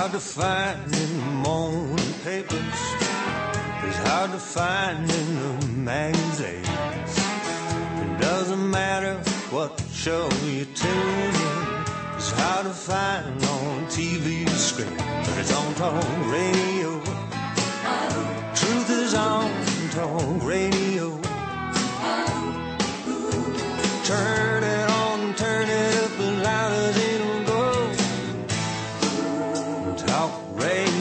hard to find in the morning papers. It's hard to find in the magazines. It doesn't matter what show you tune in. It's hard to find on TV screen, but it's on talk radio. Truth is on talk radio. Turn it on, turn it up as loud as it'll go. Talk radio.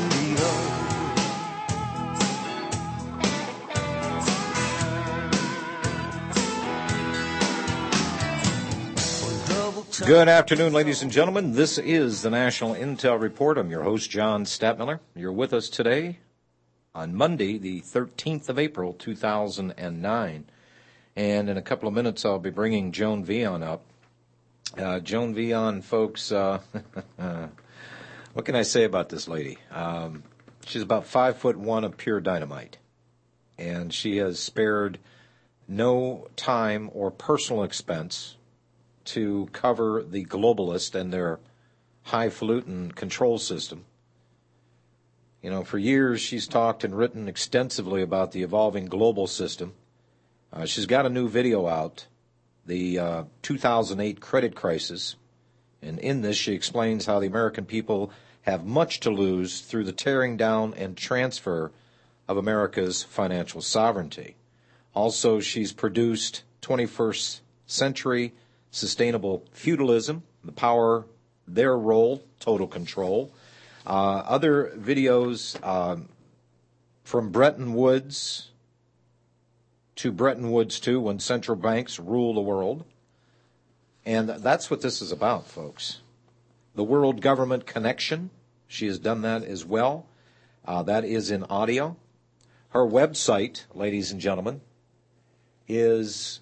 Good afternoon, ladies and gentlemen. This is the National Intel Report. I'm your host, John Stadtmiller. You're with us today on Monday, the 13th of April, 2009. And in a couple of minutes, I'll be bringing Joan Vion up. Joan Vion, folks, what can I say about this lady? She's about 5'1" of pure dynamite. And she has spared no time or personal expense to cover the globalists and their highfalutin control system. You know, for years she's talked and written extensively about the evolving global system. She's got a new video out, the 2008 credit crisis, and in this she explains how the American people have much to lose through the tearing down and transfer of America's financial sovereignty. Also, she's produced 21st Century Sustainable Feudalism, the power, their role, total control. Other videos from Bretton Woods to Bretton Woods 2, when central banks rule the world. And that's what this is about, folks. The World Government Connection, she has done that as well. That is in audio. Her website, ladies and gentlemen, is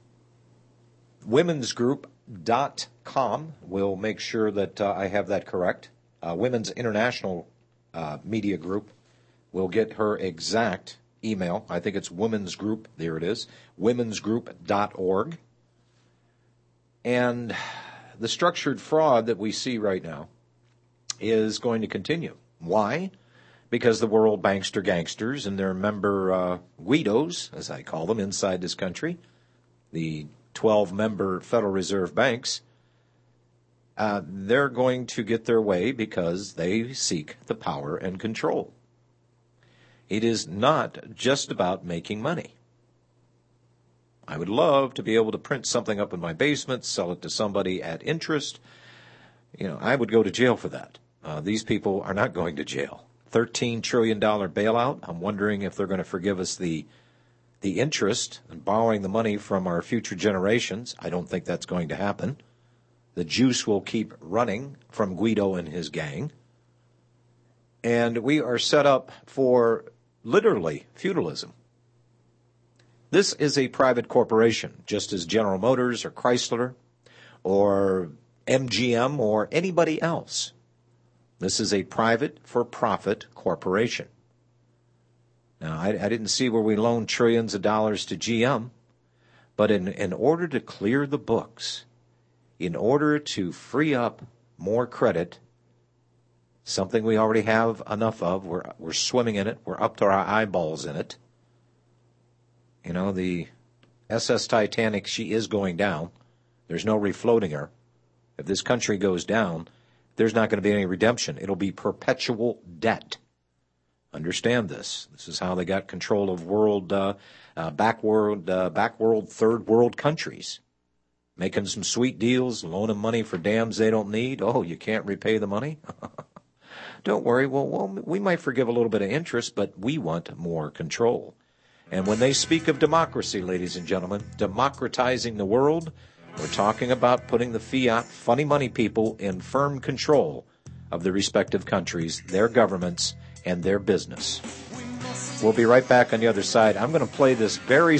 womensgroup.com. We'll make sure that I have that correct. Women's International Media Group. We'll get her exact email. I think it's Women's Group. There it is. Womensgroup.org. And the structured fraud that we see right now is going to continue. Why? Because the world bankster gangsters and their member Guidos, as I call them, inside this country, the 12-member Federal Reserve banks, they're going to get their way because they seek the power and control. It is not just about making money. I would love to be able to print something up in my basement, sell it to somebody at interest. You know, I would go to jail for that. These people are not going to jail. $13 trillion bailout. I'm wondering if they're going to forgive us the interest and borrowing the money from our future generations. I don't think that's going to happen. The juice will keep running from Guido and his gang. And we are set up for literally feudalism. This is a private corporation, just as General Motors or Chrysler or MGM or anybody else. This is a private for-profit corporation. Now, I didn't see where we loaned trillions of dollars to GM, but in order to clear the books, in order to free up more credit, something we already have enough of, we're swimming in it, we're up to our eyeballs in it. You know, the SS Titanic, she is going down. There's no refloating her. If this country goes down, there's not going to be any redemption. It'll be perpetual debt. Understand this. This is how they got control of back world, third world countries. Making some sweet deals, loaning money for dams they don't need. Oh, you can't repay the money? Don't worry. Well, we might forgive a little bit of interest, but we want more control. And when they speak of democracy, ladies and gentlemen, democratizing the world, we're talking about putting the fiat, funny money people in firm control of the respective countries, their governments, and their business. We'll be right back on the other side. I'm going to play this Barack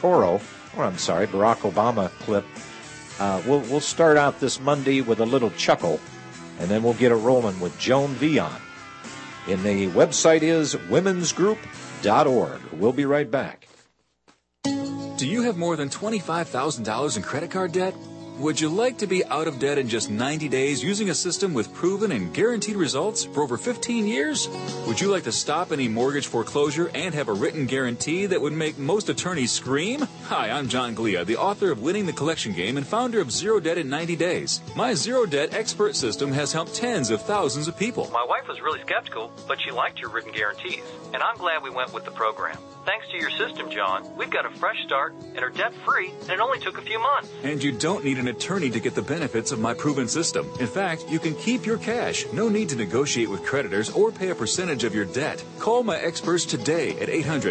Obama clip. We'll start out this Monday with a little chuckle, and then we'll get it rolling with Joan Vion. And the website is womensgroup.org. We'll be right back. Do you have more than $25,000 in credit card debt? Would you like to be out of debt in just 90 days using a system with proven and guaranteed results for over 15 years? Would you like to stop any mortgage foreclosure and have a written guarantee that would make most attorneys scream? Hi, I'm John Glia, the author of Winning the Collection Game and founder of Zero Debt in 90 Days. My Zero Debt expert system has helped tens of thousands of people. My wife was really skeptical, but she liked your written guarantees, and I'm glad we went with the program. Thanks to your system, John, we've got a fresh start and are debt-free, and it only took a few months. And you don't need an attorney to get the benefits of my proven system. In fact, you can keep your cash. No need to negotiate with creditors or pay a percentage of your debt. Call my experts today at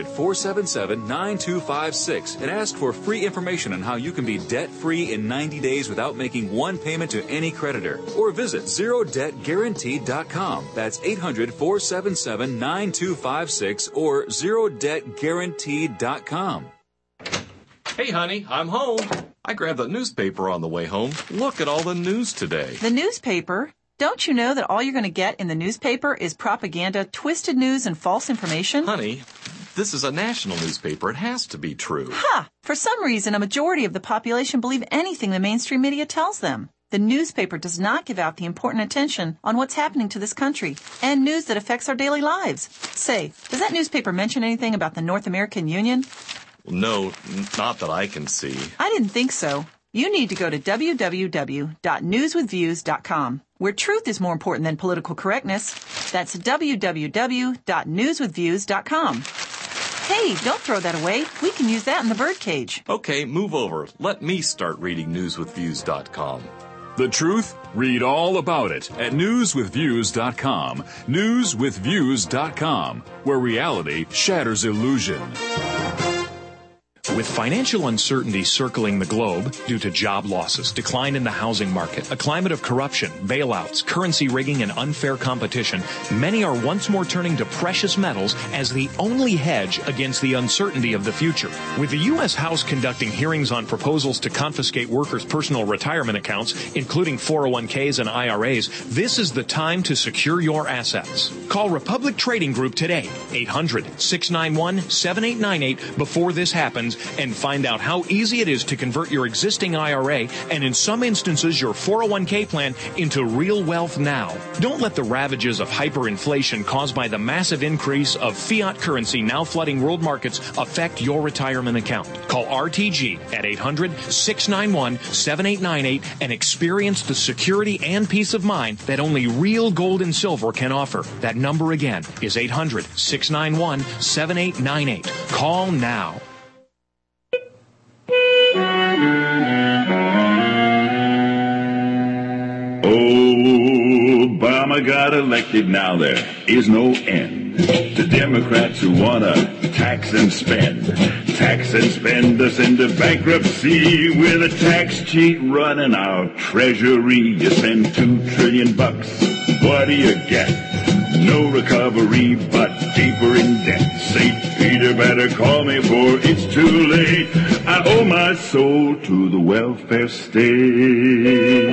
800-477-9256 and ask for free information on how you can be debt-free in 90 days without making one payment to any creditor. Or visit ZeroDebtGuaranteed.com. That's 800-477-9256 or ZeroDebtGuaranteed.com. Hey, honey, I'm home. I grabbed the newspaper on the way home. Look at all the news today. The newspaper? Don't you know that all you're going to get in the newspaper is propaganda, twisted news, and false information? Honey, this is a national newspaper. It has to be true. Ha! For some reason, a majority of the population believe anything the mainstream media tells them. The newspaper does not give out the important attention on what's happening to this country and news that affects our daily lives. Say, does that newspaper mention anything about the North American Union? No, not that I can see. I didn't think so. You need to go to www.newswithviews.com, where truth is more important than political correctness. That's www.newswithviews.com. Hey, don't throw that away. We can use that in the birdcage. Okay, move over. Let me start reading newswithviews.com. The truth? Read all about it at newswithviews.com. Newswithviews.com, where reality shatters illusion. With financial uncertainty circling the globe due to job losses, decline in the housing market, a climate of corruption, bailouts, currency rigging, and unfair competition, many are once more turning to precious metals as the only hedge against the uncertainty of the future. With the U.S. House conducting hearings on proposals to confiscate workers' personal retirement accounts, including 401ks and IRAs, this is the time to secure your assets. Call Republic Trading Group today, 800-691-7898 before this happens, and find out how easy it is to convert your existing IRA and in some instances your 401k plan into real wealth now. Don't let the ravages of hyperinflation caused by the massive increase of fiat currency now flooding world markets affect your retirement account. Call RTG at 800-691-7898 and experience the security and peace of mind that only real gold and silver can offer. That number again is 800-691-7898. Call now. Obama got elected, now there is no end to Democrats who want to tax and spend us into bankruptcy with a tax cheat running our treasury. You spend $2 trillion, what do you get? No recovery, but deeper in debt. St. Peter better call me, for it's too late. I owe my soul to the welfare state.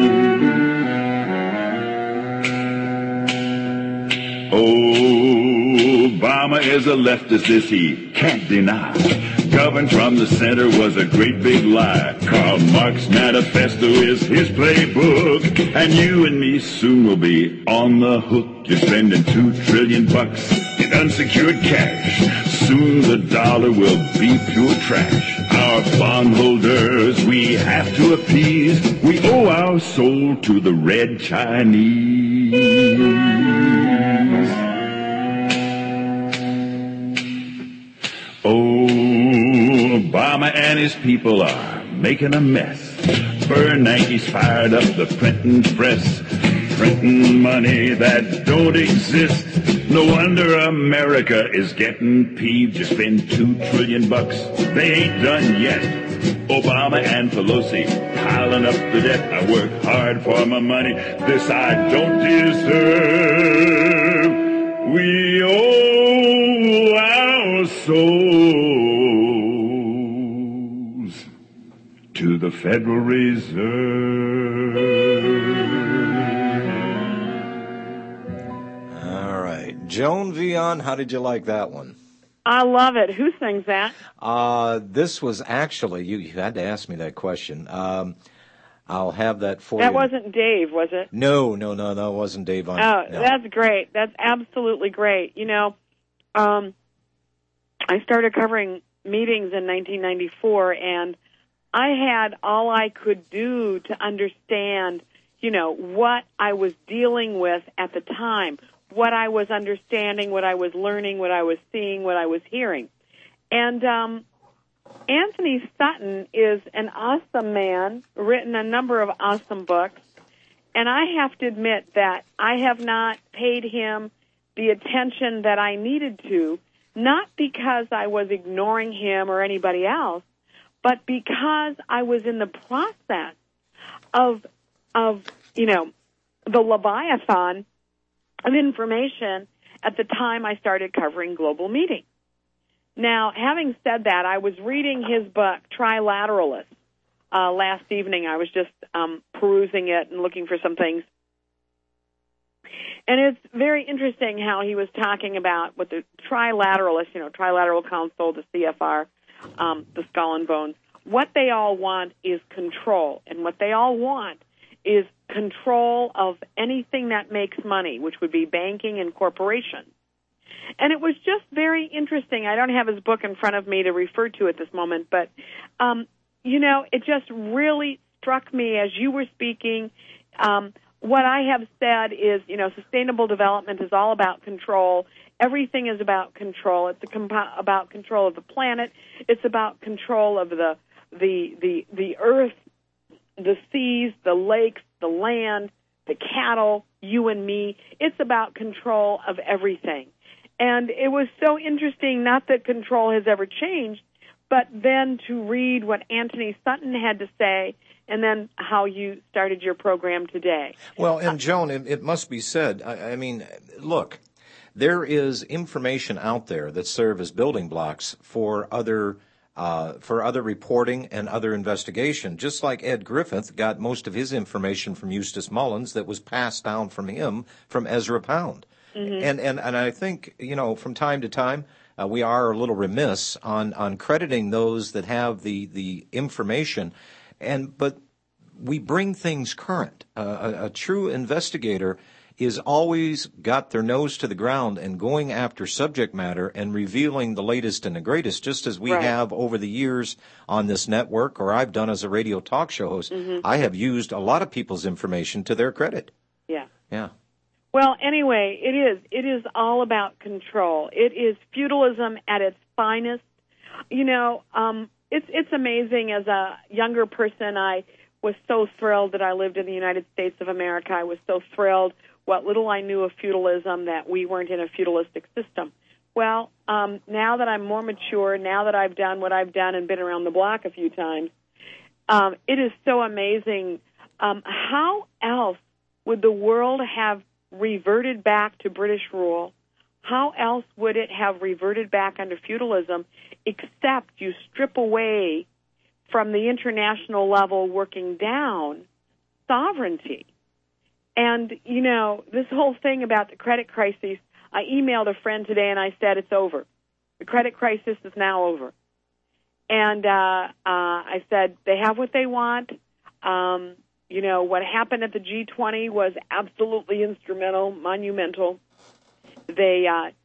Obama is a leftist, this he can't deny. Governed from the center was a great big lie. Karl Marx's manifesto is his playbook, and you and me soon will be on the hook. You're spending $2 trillion in unsecured cash. Soon the dollar will be pure trash. Our bondholders we have to appease. We owe our soul to the red Chinese. Obama and his people are making a mess. Bernanke's fired up the printing press, printing money that don't exist. No wonder America is getting peeved. You spend $2 trillion, they ain't done yet. Obama and Pelosi piling up the debt. I work hard for my money, this I don't deserve. We owe our souls to the Federal Reserve. All right. Joan Vion, how did you like that one? I love it. Who sings that? This was actually, you had to ask me that question. I'll have that for you. That wasn't Dave, was it? No, that wasn't Dave. Oh, no. That's great. That's absolutely great. You know, I started covering meetings in 1994, and I had all I could do to understand, you know, what I was dealing with at the time, what I was understanding, what I was learning, what I was seeing, what I was hearing. And Anthony Sutton is an awesome man, written a number of awesome books, and I have to admit that I have not paid him the attention that I needed to, not because I was ignoring him or anybody else, but because I was in the process of you know, the Leviathan of information at the time I started covering global meetings. Now, having said that, I was reading his book, Trilateralist, last evening. I was just perusing it and looking for some things. And it's very interesting how he was talking about what the Trilateralists, you know, Trilateral Council, the CFR, the Skull and Bones, what they all want is control. And what they all want is control of anything that makes money, which would be banking and corporations. And it was just very interesting. I don't have his book in front of me to refer to at this moment, but, you know, it just really struck me as you were speaking. What I have said is, you know, sustainable development is all about control. Everything is about control. It's about control of the planet. It's about control of the earth, the seas, the lakes, the land, the cattle, you and me. It's about control of everything. And it was so interesting, not that control has ever changed, but then to read what Anthony Sutton had to say and then how you started your program today. Well, and Joan, it must be said, I mean, look, there is information out there that serve as building blocks for other reporting and other investigation, just like Ed Griffith got most of his information from Eustace Mullins that was passed down from him from Ezra Pound. Mm-hmm. And I think, you know, from time to time, we are a little remiss on crediting those that have the information, but we bring things current. A true investigator is always got their nose to the ground and going after subject matter and revealing the latest and the greatest, just as we have over the years on this network, or I've done as a radio talk show host. Mm-hmm. I have used a lot of people's information to their credit. Yeah. Yeah. Well, anyway, it is all about control. It is feudalism at its finest. You know, it's amazing. As a younger person, I was so thrilled that I lived in the United States of America. I was so thrilled what little I knew of feudalism, that we weren't in a feudalistic system. Well, now that I'm more mature, now that I've done what I've done and been around the block a few times, it is so amazing. How else would the world have reverted back to British rule? How else would it have reverted back under feudalism, except you strip away from the international level working down sovereignty? And, you know, this whole thing about the credit crisis, I emailed a friend today and I said it's over. The credit crisis is now over. And I said they have what they want. You know, what happened at the G20 was absolutely instrumental, monumental. They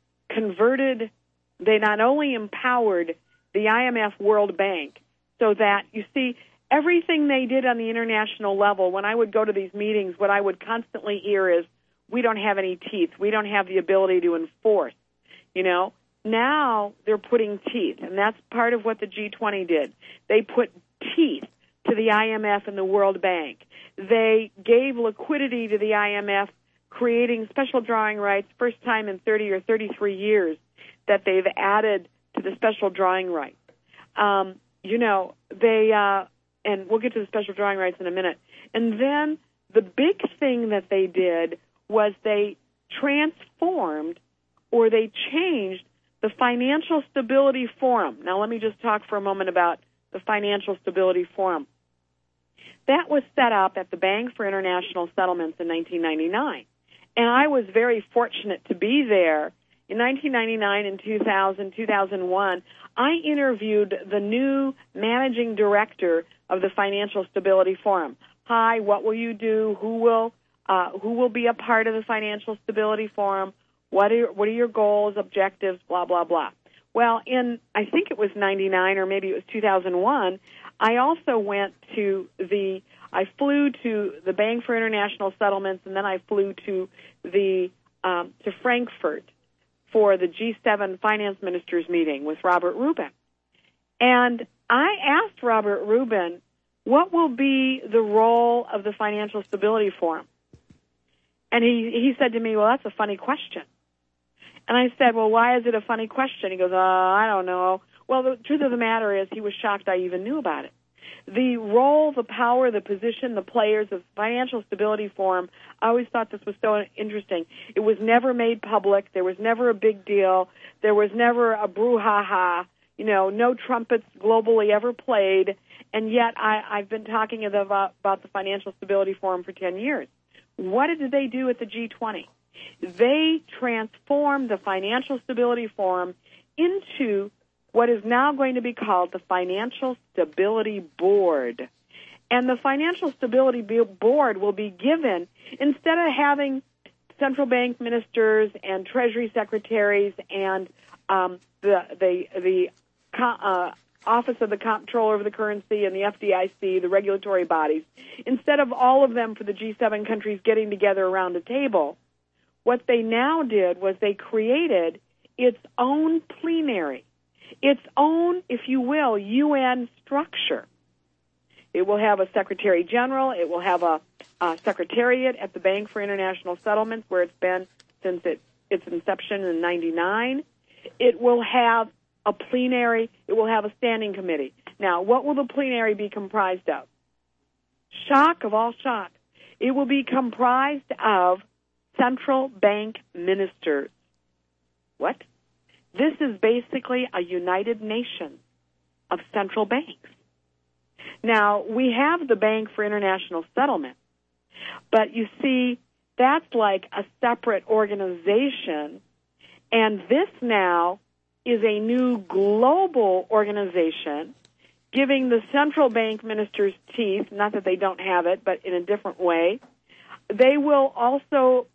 they not only empowered the IMF World Bank so that, you see, everything they did on the international level, when I would go to these meetings, what I would constantly hear is, we don't have any teeth. We don't have the ability to enforce. You know, now they're putting teeth, and that's part of what the G20 did. They put teeth to the IMF and the World Bank. They gave liquidity to the IMF, creating special drawing rights, first time in 30 or 33 years that they've added to the special drawing rights. You know, they, and we'll get to the special drawing rights in a minute. And then the big thing that they did was they transformed, or they changed, the Financial Stability Forum. Now, let me just talk for a moment about the Financial Stability Forum. That was set up at the Bank for International Settlements in 1999. And I was very fortunate to be there. In 1999 and 2000, 2001, I interviewed the new managing director of the Financial Stability Forum. hi, what will you do? Who will be a part of the Financial Stability Forum? What are your goals, objectives, blah, blah, blah. Well, I think it was 99 or maybe it was 2001, I also I flew to the Bank for International Settlements, and then I flew to Frankfurt for the G7 finance ministers meeting with Robert Rubin. And I asked Robert Rubin, what will be the role of the Financial Stability Forum? And he said to me, well, that's a funny question. And I said, well, why is it a funny question? He goes, I don't know. Well, the truth of the matter is he was shocked I even knew about it. The role, the power, the position, the players of the Financial Stability Forum, I always thought this was so interesting. It was never made public. There was never a big deal. There was never a brouhaha. No trumpets globally ever played. And yet I've been talking about the Financial Stability Forum for 10 years. What did they do at the G20? They transformed the Financial Stability Forum into what is now going to be called the Financial Stability Board. And the Financial Stability Board will be given, instead of having central bank ministers and treasury secretaries and the Office of the Comptroller of the Currency and the FDIC, the regulatory bodies, instead of all of them for the G7 countries getting together around a table, what they now did was they created its own plenary, its own, if you will, UN structure. It will have a Secretary General. It will have a secretariat at the Bank for International Settlements, where it's been since its inception in 1999. It will have a plenary. It will have a standing committee. Now, what will the plenary be comprised of? Shock of all shock. It will be comprised of central bank ministers. What? This is basically a United Nations of central banks. Now, we have the Bank for International Settlement, but you see, that's like a separate organization, and this now is a new global organization giving the central bank ministers teeth, not that they don't have it, but in a different way. They will also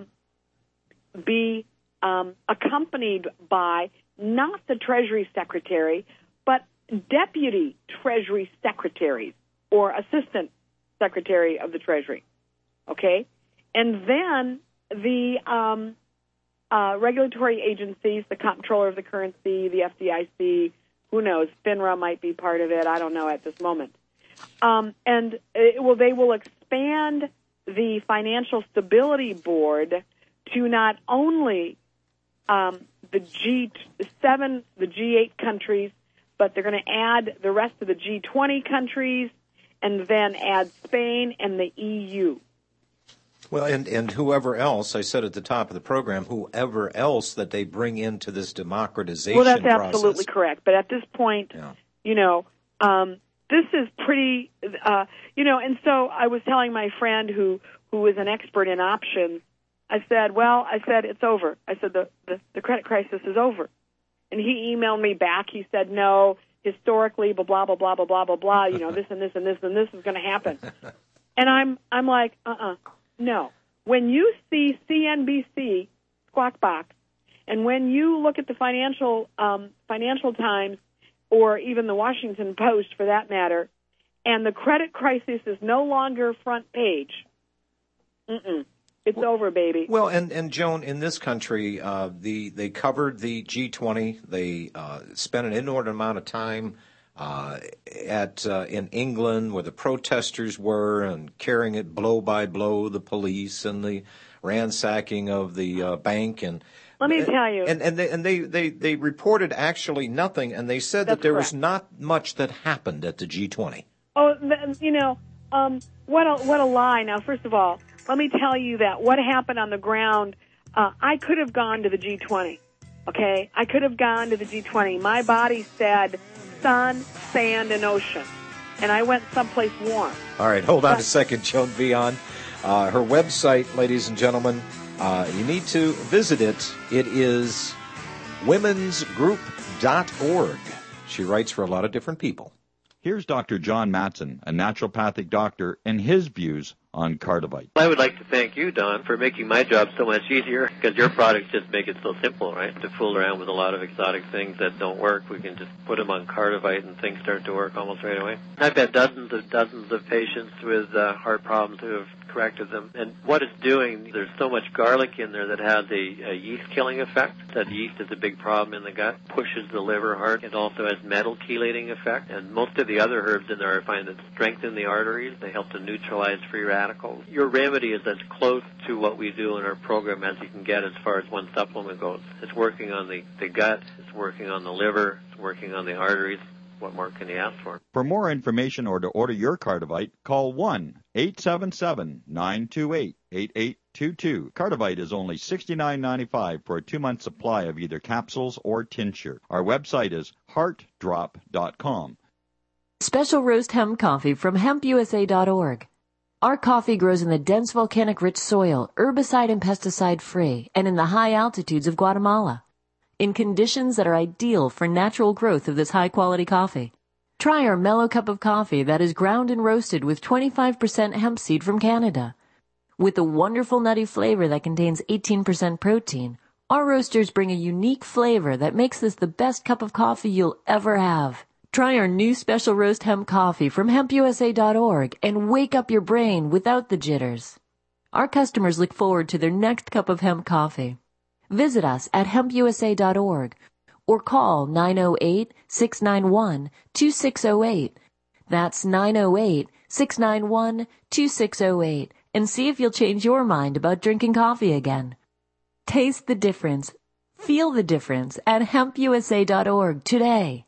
be accompanied by not the Treasury Secretary, but Deputy Treasury Secretaries or Assistant Secretary of the Treasury, okay? And then the regulatory agencies, the Comptroller of the Currency, the FDIC, who knows, FINRA might be part of it, I don't know at this moment. And they will expand the Financial Stability Board to not only the G7, the G8 countries, but they're going to add the rest of the G20 countries and then add Spain and the EU. Well, and whoever else, I said at the top of the program, whoever else that they bring into this democratization process. Well, that's absolutely correct. But at this point, this is pretty, and so I was telling my friend who is an expert in options, I said, it's over. I said, the credit crisis is over. And he emailed me back. He said, no, historically, blah, blah, blah, blah, blah, blah, blah, this and this and this and this is going to happen. And I'm like, no. When you see CNBC, Squawk Box, and when you look at the Financial Times or even the Washington Post for that matter, and the credit crisis is no longer front page, it's over, baby. Well, and Joan, in this country, they covered the G20. They spent an inordinate amount of time in England where the protesters were and carrying it blow by blow, the police and the ransacking of the bank. And let me tell you. And they reported actually nothing, and they said that there was not much that happened at the G20. Oh, what a lie. Now, first of all, let me tell you that what happened on the ground, I could have gone to the G20, okay? I could have gone to the G20. My body said sun, sand, and ocean, and I went someplace warm. All right, hold on a second, Joan Vion. Her website, ladies and gentlemen, you need to visit it. It is womensgroup.org. She writes for a lot of different people. Here's Dr. John Matson, a naturopathic doctor, and his views on Cardivite. I would like to thank you, Don, for making my job so much easier, because your products just make it so simple, right? To fool around with a lot of exotic things that don't work, we can just put them on Cardivite and things start to work almost right away. I've had dozens of patients with heart problems who have corrected them. And what it's doing, there's so much garlic in there that has a yeast-killing effect. That yeast is a big problem in the gut, pushes the liver hard. It also has metal chelating effect. And most of the other herbs in there I find that strengthen the arteries. They help to neutralize free radicals. Your remedy is as close to what we do in our program as you can get as far as one supplement goes. It's working on the gut, it's working on the liver, it's working on the arteries. What more can you ask for? For more information or to order your Cardivite, call 1-877-928-8822. Cardivite is only $69.95 for a 2-month supply of either capsules or tincture. Our website is heartdrop.com. Special roast hemp coffee from hempusa.org. Our coffee grows in the dense volcanic-rich soil, herbicide and pesticide-free, and in the high altitudes of Guatemala, in conditions that are ideal for natural growth of this high-quality coffee. Try our mellow cup of coffee that is ground and roasted with 25% hemp seed from Canada. With a wonderful nutty flavor that contains 18% protein, our roasters bring a unique flavor that makes this the best cup of coffee you'll ever have. Try our new special roast hemp coffee from hempusa.org and wake up your brain without the jitters. Our customers look forward to their next cup of hemp coffee. Visit us at hempusa.org or call 908-691-2608. That's 908-691-2608 and see if you'll change your mind about drinking coffee again. Taste the difference. Feel the difference at hempusa.org today.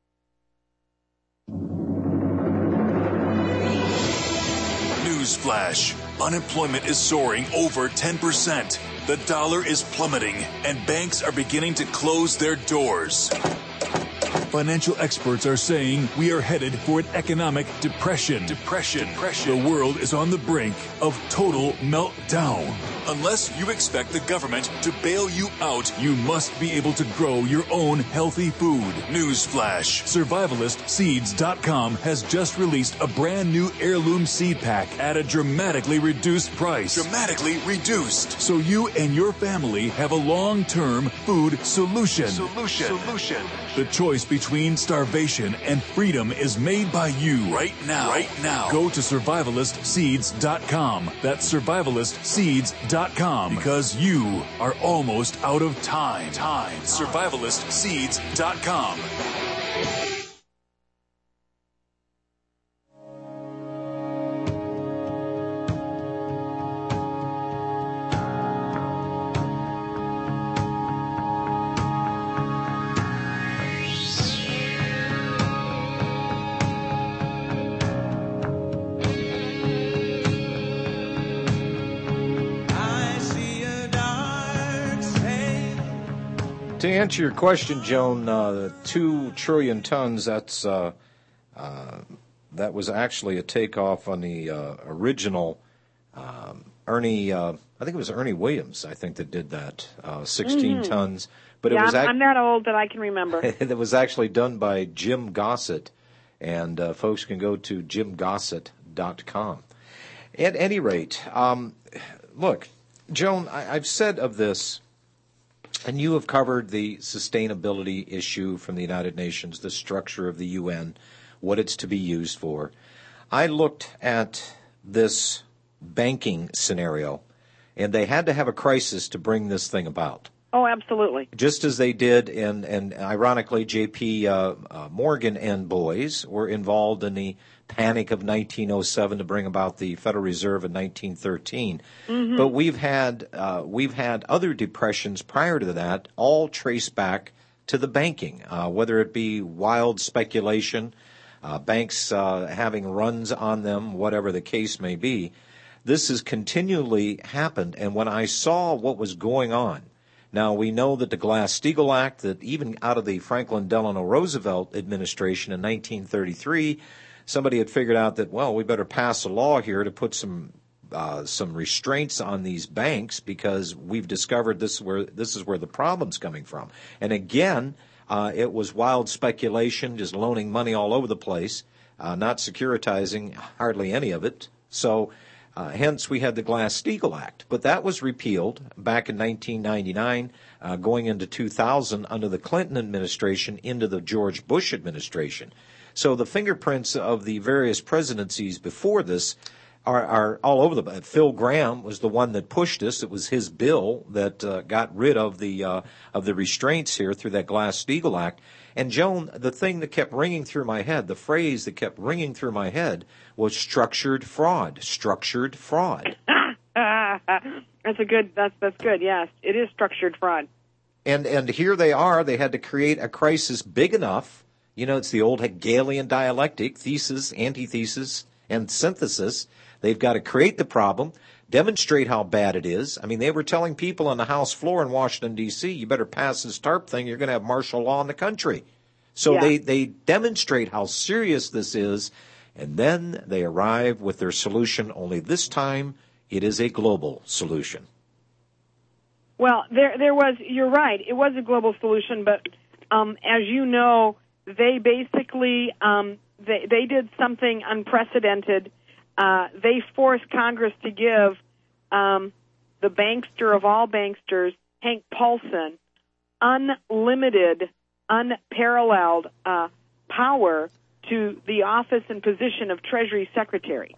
Newsflash. Unemployment is soaring over 10%. The dollar is plummeting, and banks are beginning to close their doors. Financial experts are saying we are headed for an economic depression. The world is on the brink of total meltdown. Unless you expect the government to bail you out, you must be able to grow your own healthy food. Newsflash. SurvivalistSeeds.com has just released a brand new heirloom seed pack at a dramatically reduced price. Dramatically reduced. So you and your family have a long-term food solution. The choice between starvation and freedom is made by you right now. Go to SurvivalistSeeds.com. That's SurvivalistSeeds.com because you are almost out of time. SurvivalistSeeds.com. To answer your question, Joan, 2 trillion tons, that was actually a takeoff on the original Ernie, I think it was Ernie Williams, I think, that did that, 16 tons. But yeah, it was I'm that old that I can remember. It was actually done by Jim Gossett, and folks can go to jimgossett.com. At any rate, look, Joan, I've said of this, and you have covered the sustainability issue from the United Nations, the structure of the UN, what it's to be used for. I looked at this banking scenario, and they had to have a crisis to bring this thing about. Oh, absolutely. Just as they did, and ironically, J.P. Morgan and boys were involved in the panic of 1907 to bring about the Federal Reserve in 1913. Mm-hmm. But we've had other depressions prior to that, all traced back to the banking, whether it be wild speculation, banks having runs on them, whatever the case may be. This has continually happened, and when I saw what was going on, now, we know that the Glass-Steagall Act, that even out of the Franklin Delano Roosevelt administration in 1933, somebody had figured out that, well, we better pass a law here to put some restraints on these banks because we've discovered this is where the problem's coming from. And again, it was wild speculation, just loaning money all over the place. not securitizing hardly any of it. So hence we had the Glass-Steagall Act. But that was repealed back in 1999, going into 2000 under the Clinton administration into the George Bush administration. So the fingerprints of the various presidencies before this are all over the place. Phil Gramm was the one that pushed this. It was his bill that got rid of the restraints here through that Glass-Steagall Act. And Joan, the thing that kept ringing through my head, the phrase that kept ringing through my head was structured fraud. Structured fraud. That's good. Yes, it is structured fraud. And here they are. They had to create a crisis big enough. You know, it's the old Hegelian dialectic: thesis, antithesis, and synthesis. They've got to create the problem, demonstrate how bad it is. I mean, they were telling people on the House floor in Washington, D.C., you better pass this TARP thing, you're going to have martial law in the country. So they demonstrate how serious this is, and then they arrive with their solution, only this time it is a global solution. Well, there was, you're right, it was a global solution, but as you know, they basically, they did something unprecedented. They forced Congress to give the bankster of all banksters, Hank Paulson, unlimited, unparalleled power to the office and position of Treasury Secretary.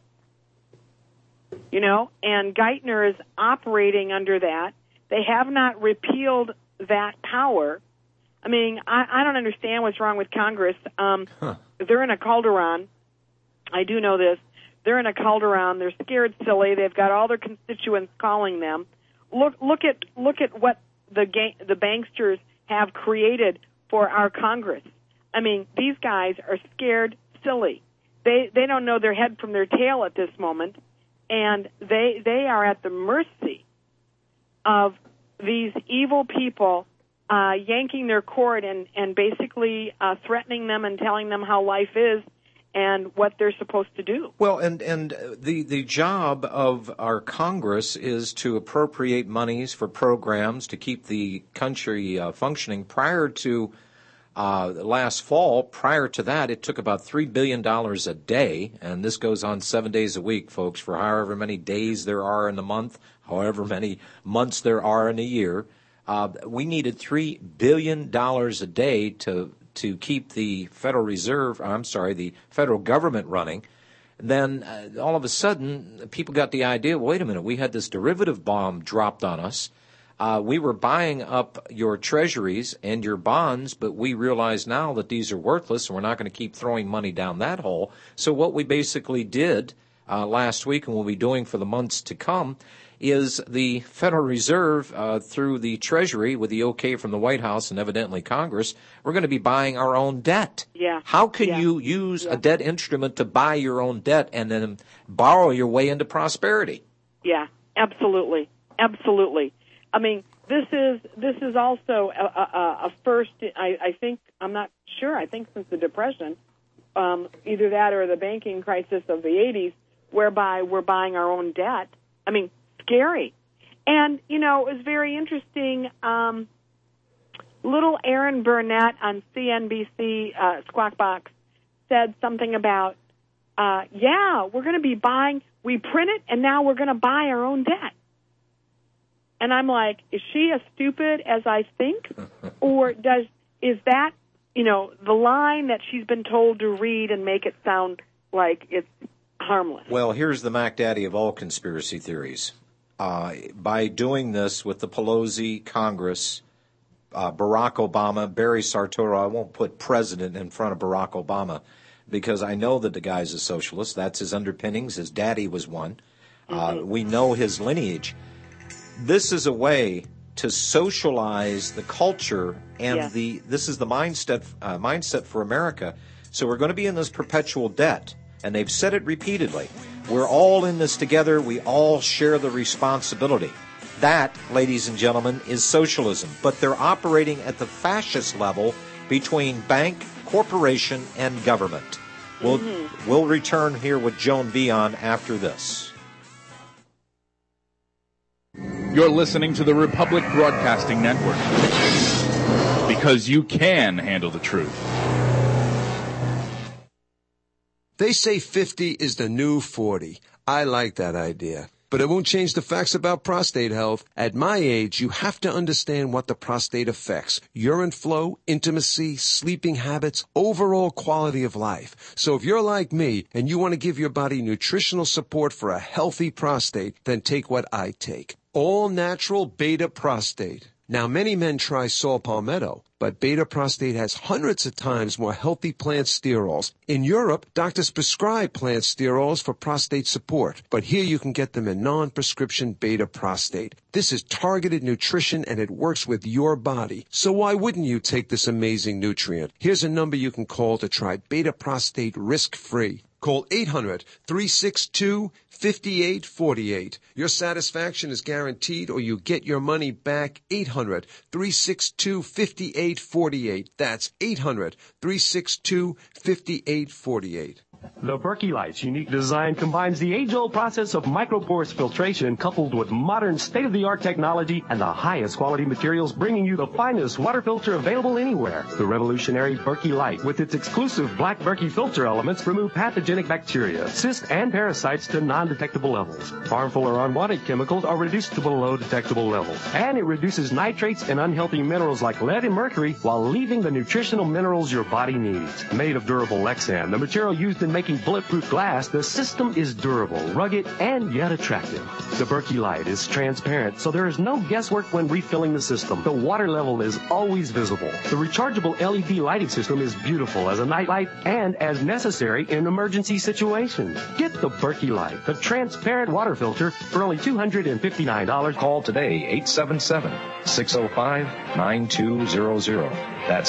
You know, and Geithner is operating under that. They have not repealed that power. I mean, I don't understand what's wrong with Congress. They're in a cauldron. I do know this. They're in a cauldron. They're scared silly. They've got all their constituents calling them. Look at what the banksters have created for our Congress. I mean, these guys are scared silly. They don't know their head from their tail at this moment, and they are at the mercy of these evil people yanking their cord and basically threatening them and telling them how life is and what they're supposed to do. Well, and the job of our Congress is to appropriate monies for programs to keep the country functioning. Prior to last fall, prior to that, it took about $3 billion a day, and this goes on 7 days a week, folks, for however many days there are in the month, however many months there are in a year. We needed $3 billion a day to keep the the federal government running. And then all of a sudden, people got the idea, wait a minute, we had this derivative bomb dropped on us. We were buying up your treasuries and your bonds, but we realize now that these are worthless and we're not going to keep throwing money down that hole. So what we basically did last week and will be doing for the months to come is the Federal Reserve, through the Treasury, with the okay from the White House and evidently Congress, we're going to be buying our own debt. Yeah. How can you use a debt instrument to buy your own debt and then borrow your way into prosperity? Yeah, absolutely. Absolutely. I mean, this is also a first, I think, I'm not sure, I think since the Depression, either that or the banking crisis of the 80s, whereby we're buying our own debt. I mean, scary. And, you know, it was very interesting. Little Aaron Burnett on CNBC Squawk Box said something about, we're going to be buying, we print it, and now we're going to buy our own debt. And I'm like, is she as stupid as I think? Or is that, you know, the line that she's been told to read and make it sound like it's harmless? Well, here's the Mac Daddy of all conspiracy theories. By doing this with the Pelosi, Congress, Barack Obama, Barry Sartoro, I won't put president in front of Barack Obama because I know that the guy's a socialist. That's his underpinnings. His daddy was one. We know his lineage. This is a way to socialize the culture, and this is the mindset for America. So we're going to be in this perpetual debt, and they've said it repeatedly. We're all in this together. We all share the responsibility. That, ladies and gentlemen, is socialism. But they're operating at the fascist level between bank, corporation, and government. We'll return here with Joan Vion after this. You're listening to the Republic Broadcasting Network, because you can handle the truth. They say 50 is the new 40. I like that idea. But it won't change the facts about prostate health. At my age, you have to understand what the prostate affects. Urine flow, intimacy, sleeping habits, overall quality of life. So if you're like me and you want to give your body nutritional support for a healthy prostate, then take what I take. All natural beta prostate. Now, many men try saw palmetto, but beta prostate has hundreds of times more healthy plant sterols. In Europe, doctors prescribe plant sterols for prostate support, but here you can get them in non-prescription beta prostate. This is targeted nutrition and it works with your body. So why wouldn't you take this amazing nutrient? Here's a number you can call to try beta prostate risk-free. Call 800-362-5848. Your satisfaction is guaranteed or you get your money back. 800-362-5848. That's 800-362-5848. The Berkey Light's unique design combines the age-old process of microporous filtration coupled with modern state-of-the-art technology and the highest quality materials, bringing you the finest water filter available anywhere. The revolutionary Berkey Light, with its exclusive black Berkey filter elements, remove pathogenic bacteria, cysts, and parasites to non-detectable levels. Harmful or unwanted chemicals are reduced to below detectable levels. And it reduces nitrates and unhealthy minerals like lead and mercury while leaving the nutritional minerals your body needs. Made of durable Lexan, the material used in making bulletproof glass, the system is durable, rugged, and yet attractive. The Berkey Light is transparent, so there is no guesswork when refilling the system. The water level is always visible. The rechargeable LED lighting system is beautiful as a nightlight and as necessary in emergency situations. Get the Berkey Light, the transparent water filter, for only $259. Call today, 877-605-9200. That's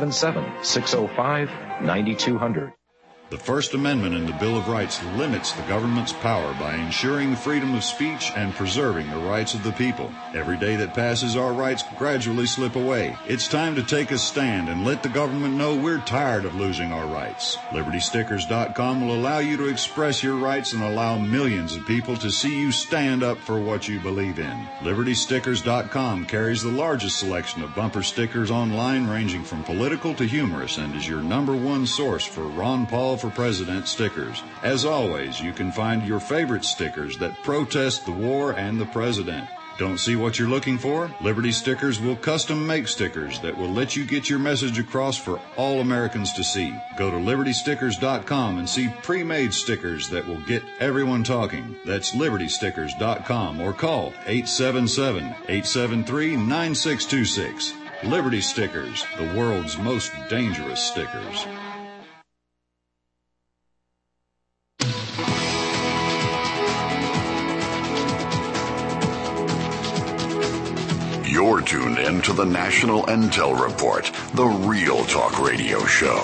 877-605-9200. The First Amendment in the Bill of Rights limits the government's power by ensuring the freedom of speech and preserving the rights of the people. Every day that passes, our rights gradually slip away. It's time to take a stand and let the government know we're tired of losing our rights. LibertyStickers.com will allow you to express your rights and allow millions of people to see you stand up for what you believe in. LibertyStickers.com carries the largest selection of bumper stickers online, ranging from political to humorous, and is your #1 source for Ron Paul for President stickers. As always, you can find your favorite stickers that protest the war and the president. Don't see what you're looking for? Liberty Stickers will custom make stickers that will let you get your message across for all Americans to see. Go to LibertyStickers.com and see pre-made stickers that will get everyone talking. That's LibertyStickers.com or call 877-873-9626. Liberty Stickers, the world's most dangerous stickers. You're tuned in to the National Intel Report, the Real Talk Radio Show.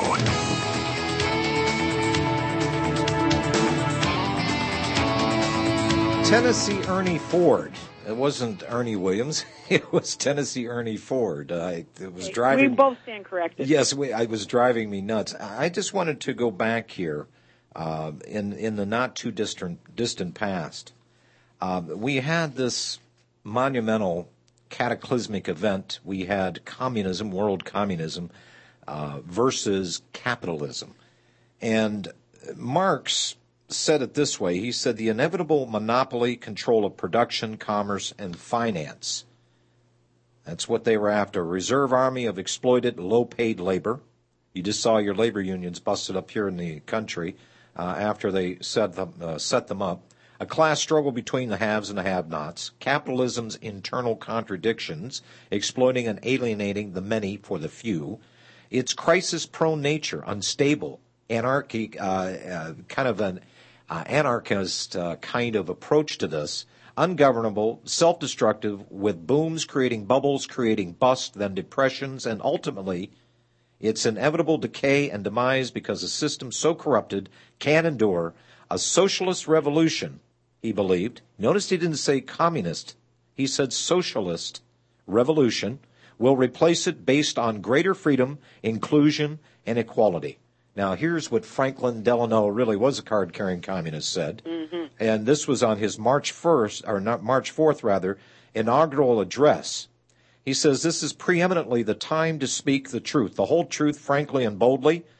Tennessee Ernie Ford. It wasn't Ernie Williams. It was Tennessee Ernie Ford. It was driving. We both stand corrected. Yes, it was driving me nuts. I just wanted to go back here in the not too distant past. We had this monumental cataclysmic event. We had communism, world communism, versus capitalism. And Marx said it this way. He said the inevitable monopoly control of production, commerce, and finance. That's what they were after. A reserve army of exploited, low-paid labor. You just saw your labor unions busted up here in the country after they set them up. A class struggle between the haves and the have-nots, capitalism's internal contradictions, exploiting and alienating the many for the few, its crisis-prone nature, unstable, anarchy, kind of an anarchist kind of approach to this, ungovernable, self-destructive, with booms creating bubbles, creating bust, then depressions, and ultimately its inevitable decay and demise because a system so corrupted can endure a socialist revolution, he believed. Notice he didn't say communist. He said socialist revolution will replace it based on greater freedom, inclusion, and equality. Now, here's what Franklin Delano, really was a card-carrying communist, said. Mm-hmm. And this was on his March 4th, inaugural address. He says, this is preeminently the time to speak the truth, the whole truth, frankly and boldly,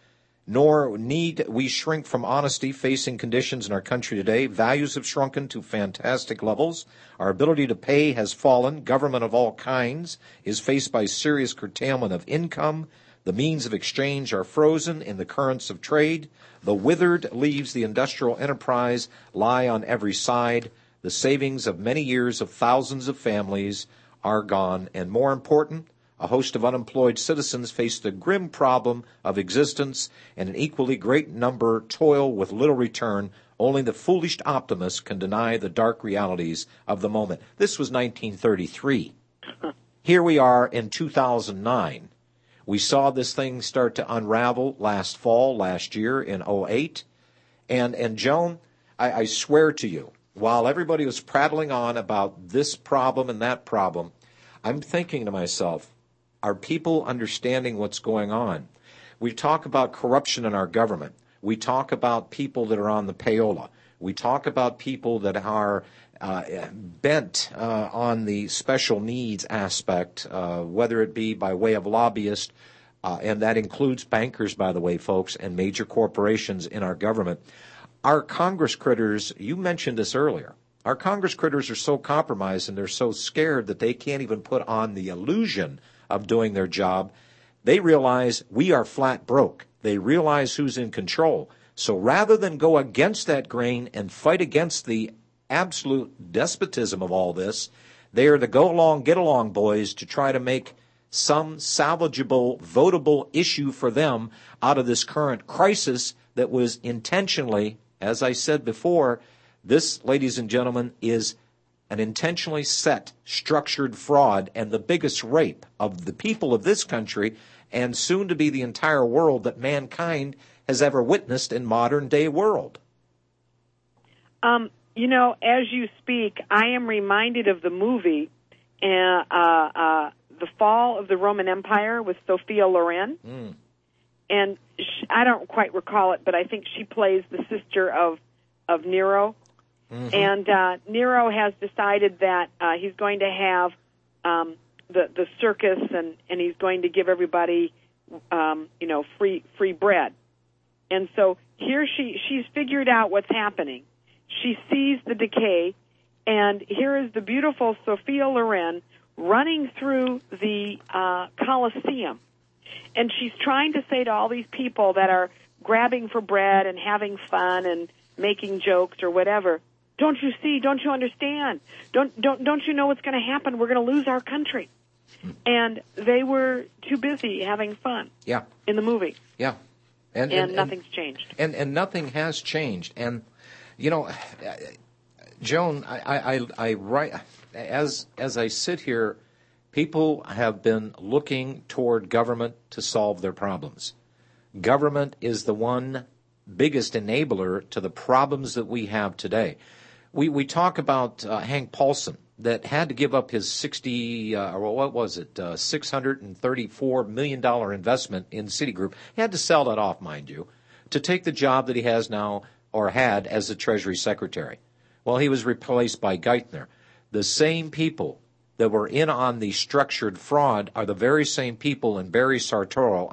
Nor need we shrink from honesty facing conditions in our country today. Values have shrunken to fantastic levels. Our ability to pay has fallen. Government of all kinds is faced by serious curtailment of income. The means of exchange are frozen in the currents of trade. The withered leaves the industrial enterprise lie on every side. The savings of many years of thousands of families are gone. And more important, a host of unemployed citizens face the grim problem of existence, and an equally great number toil with little return. Only the foolish optimist can deny the dark realities of the moment. This was 1933. Here we are in 2009. We saw this thing start to unravel last fall, last year in 2008. And Joan, I swear to you, while everybody was prattling on about this problem and that problem, I'm thinking to myself, are people understanding what's going on? We talk about corruption in our government. We talk about people that are on the payola. We talk about people that are bent on the special needs aspect, whether it be by way of lobbyists, and that includes bankers, by the way, folks, and major corporations in our government. Our Congress critters, you mentioned this earlier, our Congress critters are so compromised and they're so scared that they can't even put on the illusion of doing their job. They realize we are flat broke. They realize who's in control. So rather than go against that grain and fight against the absolute despotism of all this, they are the go along, get along boys to try to make some salvageable, votable issue for them out of this current crisis that was intentionally, as I said before, this, ladies and gentlemen, is an intentionally set, structured fraud and the biggest rape of the people of this country and soon to be the entire world that mankind has ever witnessed in modern-day world. You know, as you speak, I am reminded of the movie The Fall of the Roman Empire with Sophia Loren. And I don't quite recall it, but I think she plays the sister of Nero. And Nero has decided that he's going to have the circus, and he's going to give everybody, free bread. And so here she's figured out what's happening. She sees the decay, and here is the beautiful Sophia Loren running through the Colosseum. And she's trying to say to all these people that are grabbing for bread and having fun and making jokes or whatever, don't you see? Don't you understand? Don't you know what's going to happen? We're going to lose our country. And they were too busy having fun. Yeah. In the movie. Yeah. And nothing's changed. And nothing has changed. And you know, Joan, I write as I sit here, people have been looking toward government to solve their problems. Government is the one biggest enabler to the problems that we have today. We talk about Hank Paulson that had to give up his $634 million investment in Citigroup. He had to sell that off, mind you, to take the job that he has now or had as the Treasury Secretary. Well, he was replaced by Geithner. The same people that were in on the structured fraud are the very same people in Mr.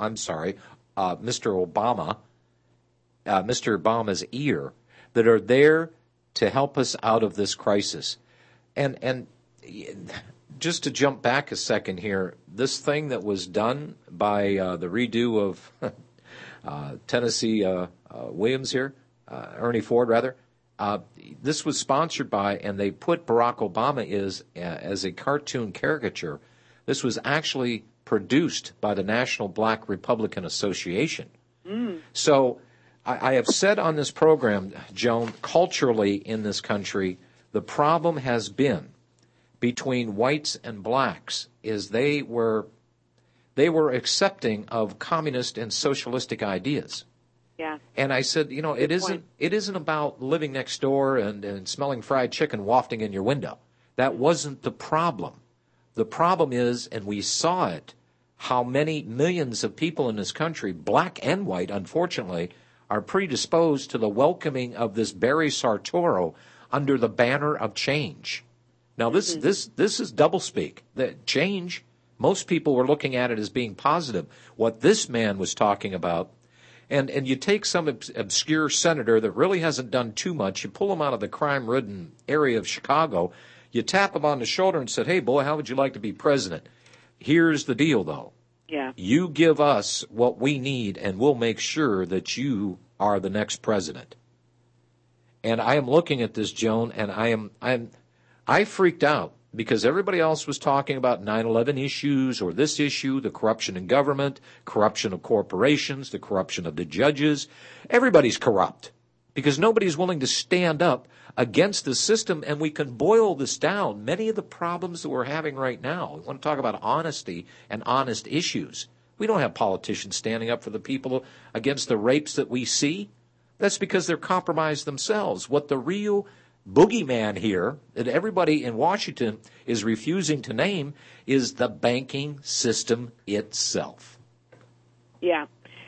Obama's ear that are there to help us out of this crisis. And just to jump back a second here, this thing that was done by the redo of Tennessee Williams here, Ernie Ford rather, this was sponsored by, and they put Barack Obama as a cartoon caricature. This was actually produced by the National Black Republican Association. So I have said on this program, Joan, culturally in this country, the problem has been between whites and blacks is they were accepting of communist and socialistic ideas. Yeah. And I said, it isn't about living next door and smelling fried chicken wafting in your window. That wasn't the problem. The problem is, and we saw it, how many millions of people in this country, black and white, unfortunately, are predisposed to the welcoming of this Barry Sartoro under the banner of change. Now, this is doublespeak. The change, most people were looking at it as being positive. What this man was talking about, And you take some obscure senator that really hasn't done too much, you pull him out of the crime-ridden area of Chicago, you tap him on the shoulder and said, hey, boy, how would you like to be president? Here's the deal, though. Yeah. You give us what we need, and we'll make sure that you are the next president. And I am looking at this, Joan, and I freaked out because everybody else was talking about 9/11 issues or this issue, the corruption in government, corruption of corporations, the corruption of the judges. Everybody's corrupt because nobody's willing to stand up against the system, and we can boil this down. Many of the problems that we're having right now, we want to talk about honesty and honest issues. We don't have politicians standing up for the people against the rapes that we see. That's because they're compromised themselves. What the real boogeyman here that everybody in Washington is refusing to name is the banking system itself. Yeah.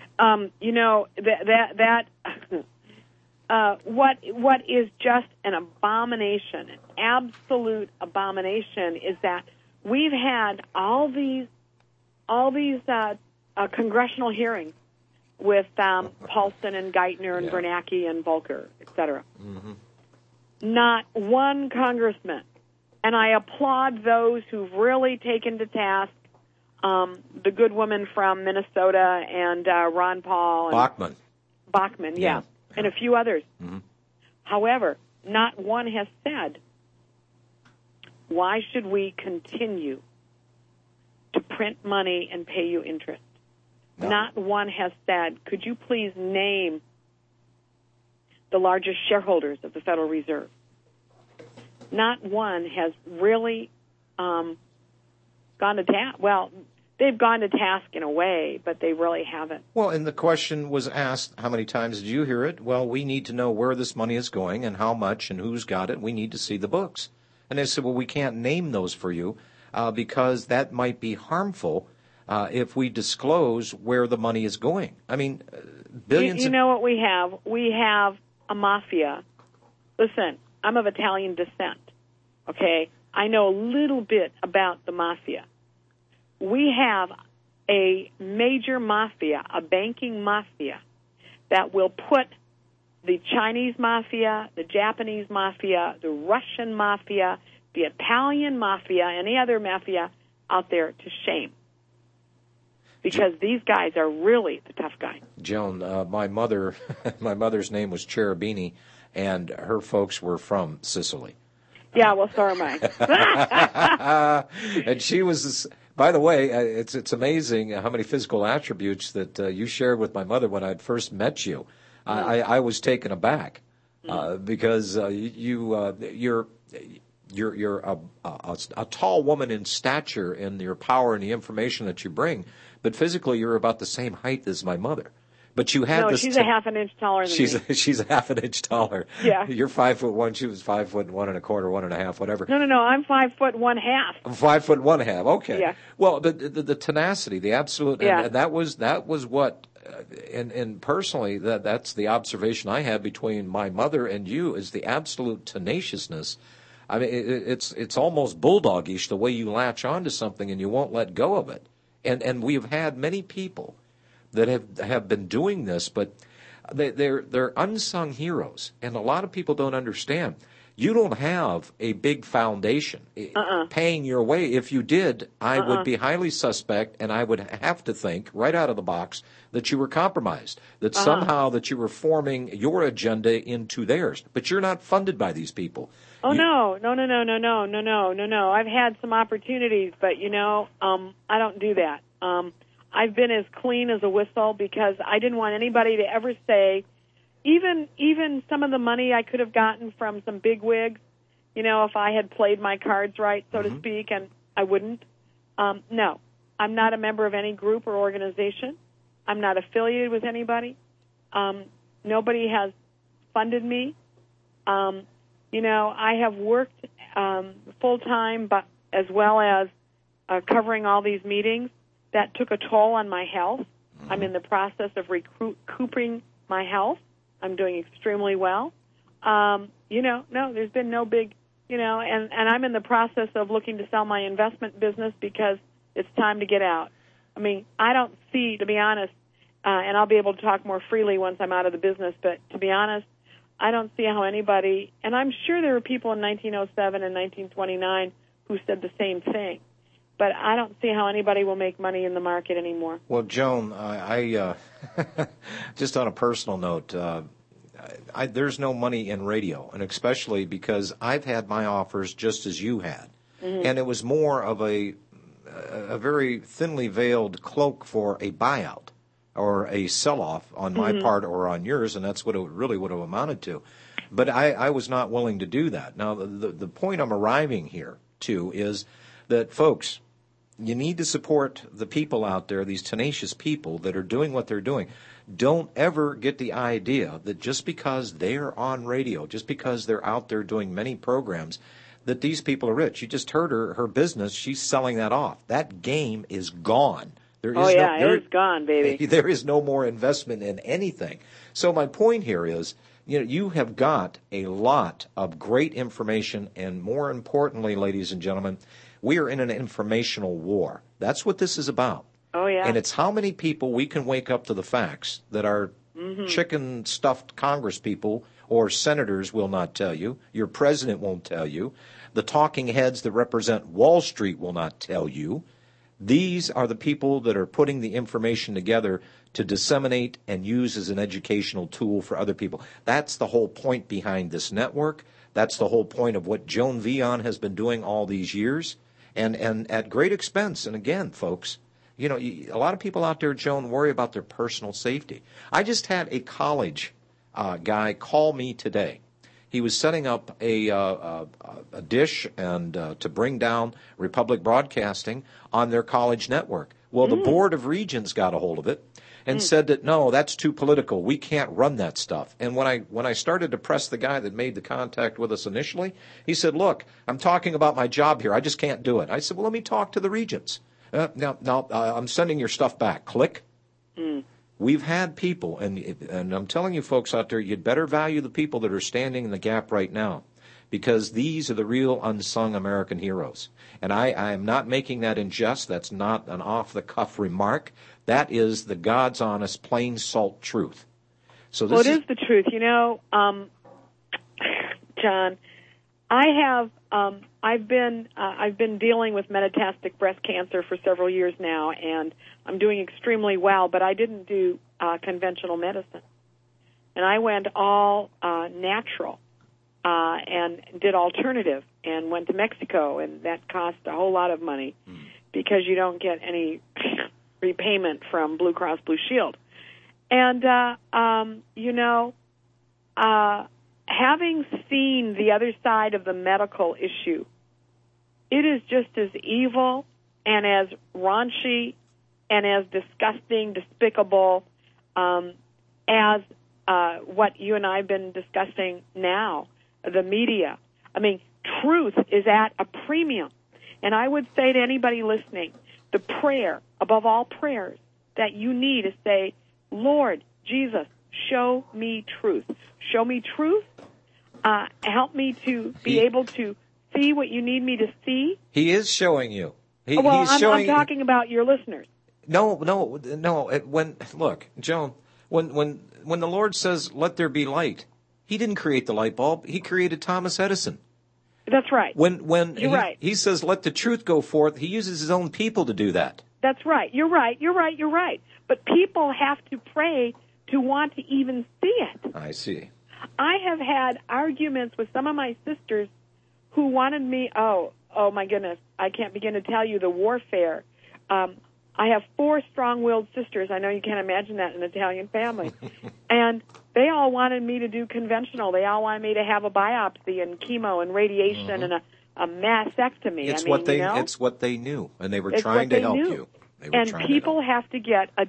What is just an abomination, an absolute abomination, is that we've had all these congressional hearings with Paulson and Geithner and Bernanke and Volcker, et cetera. Mm-hmm. Not one congressman. And I applaud those who've really taken to task the good woman from Minnesota and Ron Paul. And Bachmann, yeah. And a few others. Mm-hmm. However, not one has said, why should we continue to print money and pay you interest? No. Not one has said, could you please name the largest shareholders of the Federal Reserve? Not one has really gone to task. Well, they've gone to task in a way, but they really haven't. Well, and the question was asked, how many times did you hear it? Well, we need to know where this money is going and how much and who's got it. We need to see the books. And they said, well, we can't name those for you because that might be harmful if we disclose where the money is going. I mean, billions. You know what we have? We have a mafia. Listen, I'm of Italian descent, okay? I know a little bit about the mafia. We have a major mafia, a banking mafia, that will put the Chinese mafia, the Japanese mafia, the Russian mafia, the Italian mafia, any other mafia out there to shame. Because these guys are really the tough guys. Joan, my mother's name was Cherubini, and her folks were from Sicily. Yeah, well, so are mine. And she was, by the way, it's amazing how many physical attributes that you shared with my mother when I'd first met you. I was taken aback because you're a tall woman in stature and your power and the information that you bring, but physically you're about the same height as my mother. But you had this. She's a half an inch taller than me. She's a half an inch taller. Yeah. You're 5'1". She was 5'1 1/4", 1.5", whatever. No. I'm 5'1.5". 5'1.5". Okay. Yeah. Well, the tenacity, the absolute, and that was what, and personally, that's the observation I had between my mother and you is the absolute tenaciousness. I mean, it's almost bulldogish the way you latch onto something and you won't let go of it. And we've had many people that have been doing this, but they're unsung heroes, and a lot of people don't understand. You don't have a big foundation paying your way. If you did, I would be highly suspect, and I would have to think right out of the box that you were compromised, that somehow that you were forming your agenda into theirs. But you're not funded by these people. Oh, no. I've had some opportunities, but, I don't do that. I've been as clean as a whistle because I didn't want anybody to ever say, even some of the money I could have gotten from some bigwigs, if I had played my cards right, so to speak, and I wouldn't. No, I'm not a member of any group or organization. I'm not affiliated with anybody. Nobody has funded me. I have worked full-time, but as well as covering all these meetings. That took a toll on my health. I'm in the process of recouping my health. I'm doing extremely well. No, there's been no big, and I'm in the process of looking to sell my investment business because it's time to get out. I mean, I don't see, to be honest, and I'll be able to talk more freely once I'm out of the business. But to be honest, I don't see how anybody, and I'm sure there were people in 1907 and 1929 who said the same thing, but I don't see how anybody will make money in the market anymore. Well, Joan, I just on a personal note, there's no money in radio, and especially because I've had my offers just as you had, and it was more of a very thinly veiled cloak for a buyout or a sell-off on my part or on yours, and that's what it really would have amounted to. But I was not willing to do that. Now, the point I'm arriving here to is that, folks, you need to support the people out there, these tenacious people that are doing what they're doing. Don't ever get the idea that just because they're on radio, just because they're out there doing many programs, that these people are rich. You just heard her business. She's selling that off. That game is gone. It's gone, baby. There is no more investment in anything. So my point here is, you have got a lot of great information, and more importantly, ladies and gentlemen, we are in an informational war. That's what this is about. Oh, yeah. And it's how many people we can wake up to the facts that our chicken-stuffed Congress people or senators will not tell you, your president won't tell you, the talking heads that represent Wall Street will not tell you. These are the people that are putting the information together to disseminate and use as an educational tool for other people. That's the whole point behind this network. That's the whole point of what Joan Vion has been doing all these years, and at great expense. And again, folks, a lot of people out there, Joan, worry about their personal safety. I just had a college guy call me today. He was setting up a dish and to bring down Republic Broadcasting on their college network. Well, the Board of Regents got a hold of it and said that, no, that's too political. We can't run that stuff. And when I started to press the guy that made the contact with us initially, he said, look, I'm talking about my job here. I just can't do it. I said, well, let me talk to the Regents. Now, I'm sending your stuff back. Click. We've had people, and I'm telling you folks out there, you'd better value the people that are standing in the gap right now, because these are the real unsung American heroes. And I am not making that in jest. That's not an off-the-cuff remark. That is the God's honest, plain salt truth. So this it is the truth. John, I've been dealing with metastatic breast cancer for several years now, and I'm doing extremely well, but I didn't do conventional medicine. And I went all natural and did alternative and went to Mexico, and that cost a whole lot of money because you don't get any repayment from Blue Cross Blue Shield. And, having seen the other side of the medical issue, it is just as evil and as raunchy and as disgusting, despicable as what you and I have been discussing now, the media. I mean, truth is at a premium. And I would say to anybody listening, the prayer, above all prayers, that you need is say, Lord Jesus, show me truth. Show me truth. Help me to be able to see what you need me to see. He is showing you. I'm talking about your listeners. No. Look, Joan, when the Lord says, let there be light, he didn't create the light bulb. He created Thomas Edison. That's right. When You're right. He says, let the truth go forth, he uses his own people to do that. That's right. You're right. But people have to pray to want to even see it. I see. I have had arguments with some of my sisters who wanted me, oh my goodness, I can't begin to tell you the warfare. I have 4 strong-willed sisters. I know you can't imagine that in an Italian family. And they all wanted me to do conventional. They all wanted me to have a biopsy and chemo and radiation and a mastectomy. It's what they knew, and they were trying to help you. And people have to get a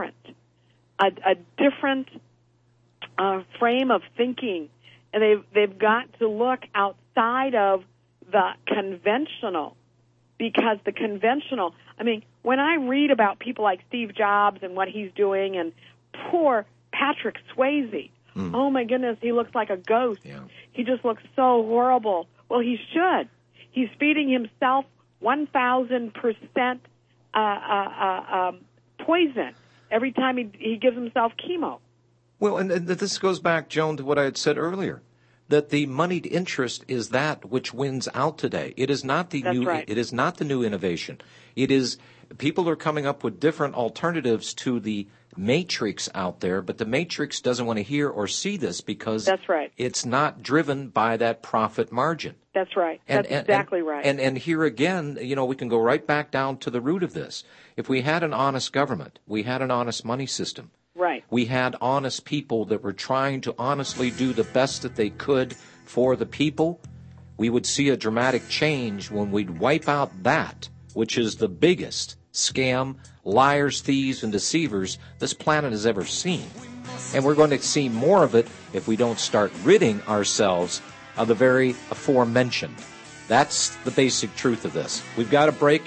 different frame of thinking, and they've got to look outside of the conventional, because the conventional, I mean, when I read about people like Steve Jobs and what he's doing, and poor Patrick Swayze, oh my goodness, he looks like a ghost. Yeah. He just looks so horrible. Well, he should. He's feeding himself 1,000% poison every time he gives himself chemo. Well, and this goes back, Joan, to what I had said earlier, that the moneyed interest is that which wins out today. It is not the new. Right. It is not the new innovation. It is people are coming up with different alternatives to the matrix out there, but the matrix doesn't want to hear or see this because that's right. It's not driven by that profit margin. That's right. That's exactly right. And here again, we can go right back down to the root of this. If we had an honest government, we had an honest money system. Right. We had honest people that were trying to honestly do the best that they could for the people. We would see a dramatic change when we'd wipe out that, which is the biggest scam, liars, thieves, and deceivers this planet has ever seen. And we're going to see more of it if we don't start ridding ourselves of the very aforementioned. That's the basic truth of this. We've got a break.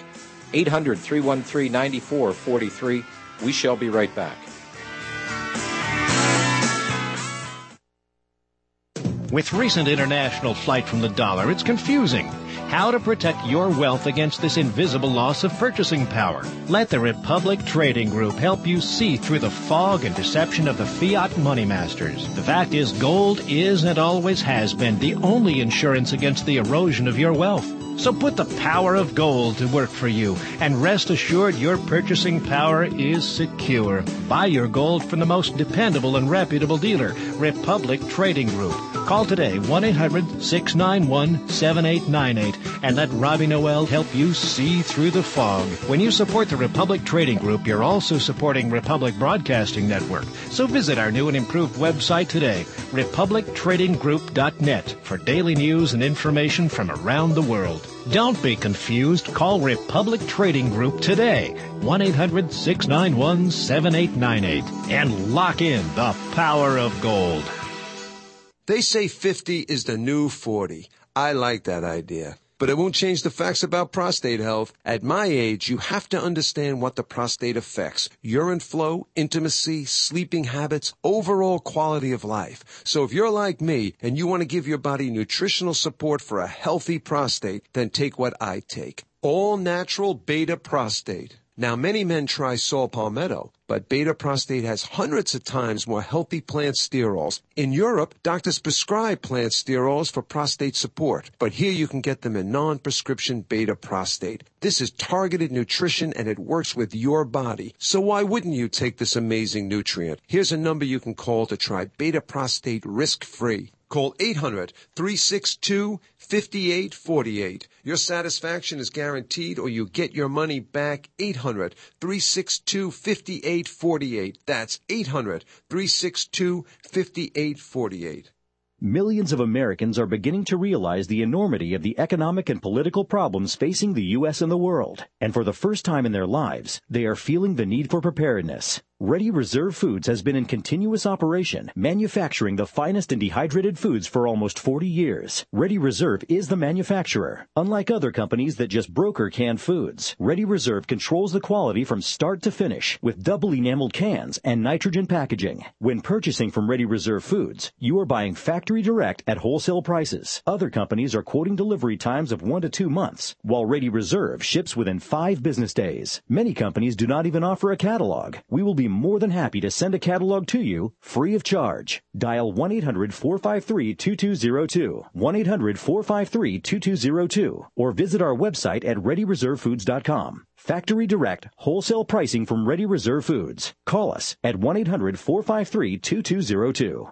800-313-9443. We shall be right back. With recent international flight from the dollar, it's confusing. How to protect your wealth against this invisible loss of purchasing power. Let the Republic Trading Group help you see through the fog and deception of the fiat money masters. The fact is, gold is and always has been the only insurance against the erosion of your wealth. So put the power of gold to work for you, and rest assured your purchasing power is secure. Buy your gold from the most dependable and reputable dealer, Republic Trading Group. Call today, 1-800-691-7898, and let Robbie Noel help you see through the fog. When you support the Republic Trading Group, you're also supporting Republic Broadcasting Network. So visit our new and improved website today, republictradinggroup.net, for daily news and information from around the world. Don't be confused. Call Republic Trading Group today, 1-800-691-7898, and lock in the power of gold. They say 50 is the new 40. I like that idea. But it won't change the facts about prostate health. At my age, you have to understand what the prostate affects. Urine flow, intimacy, sleeping habits, overall quality of life. So if you're like me and you want to give your body nutritional support for a healthy prostate, then take what I take. All natural beta prostate. Now, many men try saw palmetto, but beta prostate has hundreds of times more healthy plant sterols. In Europe, doctors prescribe plant sterols for prostate support, but here you can get them in non-prescription beta prostate. This is targeted nutrition, and it works with your body. So why wouldn't you take this amazing nutrient? Here's a number you can call to try beta prostate risk-free. Call 800-362-5848. Your satisfaction is guaranteed, or you get your money back. 800-362-5848. That's 800-362-5848. Millions of Americans are beginning to realize the enormity of the economic and political problems facing the U.S. and the world. And for the first time in their lives, they are feeling the need for preparedness. Ready Reserve Foods has been in continuous operation, manufacturing the finest and dehydrated foods for almost 40 years. Ready Reserve is the manufacturer. Unlike other companies that just broker canned foods, Ready Reserve controls the quality from start to finish with double enameled cans and nitrogen packaging. When purchasing from Ready Reserve Foods, you are buying factory direct at wholesale prices. Other companies are quoting delivery times of 1 to 2 months, while Ready Reserve ships within 5 business days. Many companies do not even offer a catalog. We will be more than happy to send a catalog to you free of charge. Dial 1-800-453-2202, 1-800-453-2202, or visit our website at ReadyReserveFoods.com. Factory direct, wholesale pricing from Ready Reserve Foods. Call us at 1-800-453-2202.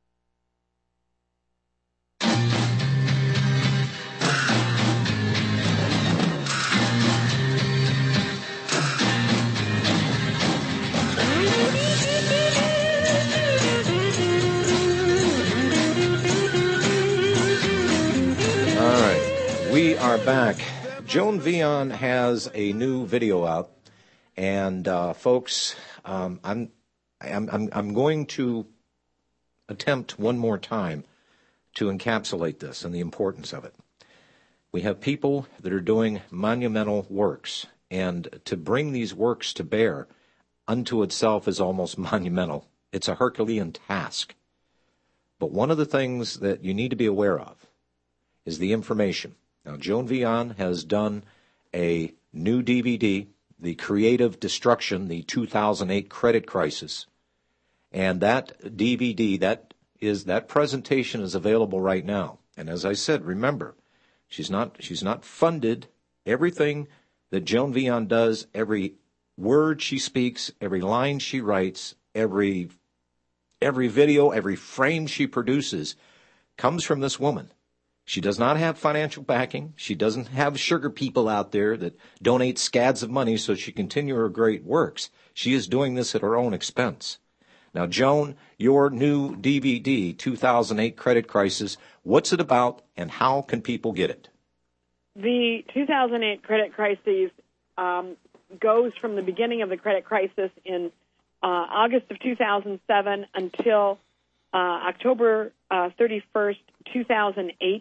We are back. Joan Vion has a new video out, and folks, I'm going to attempt one more time to encapsulate this and the importance of it. We have people that are doing monumental works, and to bring these works to bear unto itself is almost monumental. It's a Herculean task. But one of the things that you need to be aware of is the information. Now, Joan Vion has done a new DVD the creative destruction, the 2008 credit crisis. And that DVD, that presentation is available right now. And as I said, remember, she's not funded. Everything that Joan Vion does, every word she speaks, every line she writes, every video, every frame she produces comes from this woman. She does not have financial backing. She doesn't have sugar people out there that donate scads of money so she continue her great works. She is doing this at her own expense. Now, Joan, your new DVD, 2008 Credit Crisis, what's it about and how can people get it? The 2008 credit crisis goes from the beginning of the credit crisis in August of 2007 until October 31st, 2008.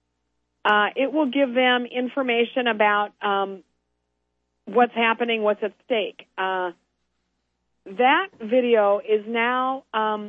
It will give them information about what's happening, what's at stake. That video is now